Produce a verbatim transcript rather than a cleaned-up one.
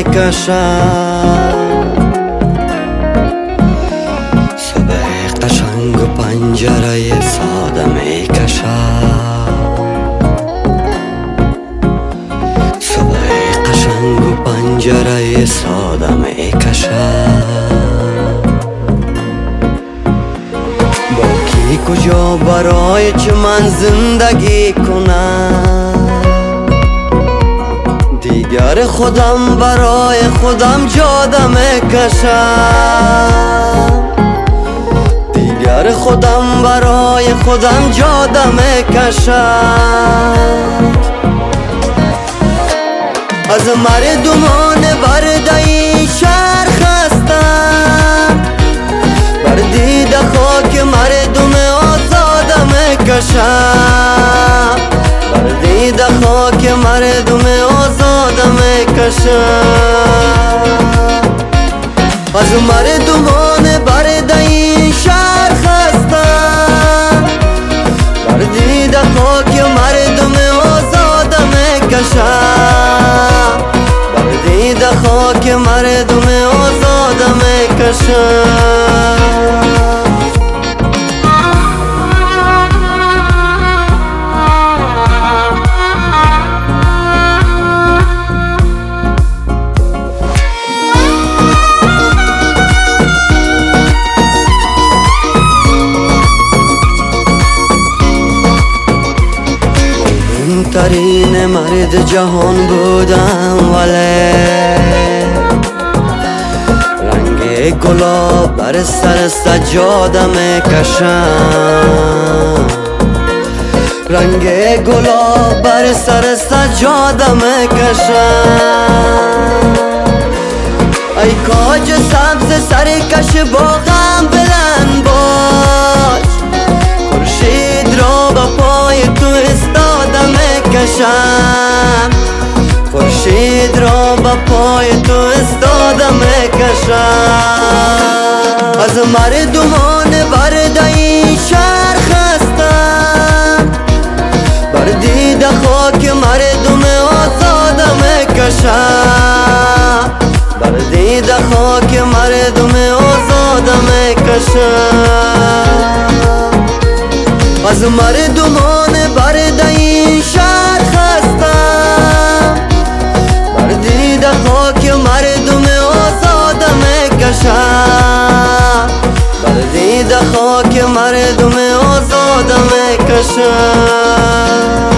میکشم. صبح قشنگ و پنجره ساده میکشم. صبح قشنگ و پنجره ساده میکشم. با کی کجا برای چه من زندگی کنم؟ دیگر خودم برای خودم جاده میکشم. دیگر خودم برای خودم جاده میکشم. از مردمان برده شهر خستم، بر دیده خاک مردم آزاده میکشم. بر دیده خاک مردم آزاده میکشم. از مردمان برده شهر خستم، بر دیده خاک مردم آزاده میکشم. بر دیده خاک مردم آزاده میکشم. ترین مرد جهان بودم، ولی رنگ گلاب بر سر سجاده میکشم. رنگ گلاب بر سر سجاده میکشم. ای کاج سبز سرکش باغم بلند باش، خورشید را به پای تو استاده میکشم. خورشید را به پای تو استاده میکشم. از مردمان برده شهر خستم، بر دیده خاک مردم آزاده میکشم. بر دیده خاک مردم آزاده میکشم. از مردمان برده شهر خستم، بر دیده خاک مردم آزاده میکشم. بر دیده خاک مردم آزاده میکشم.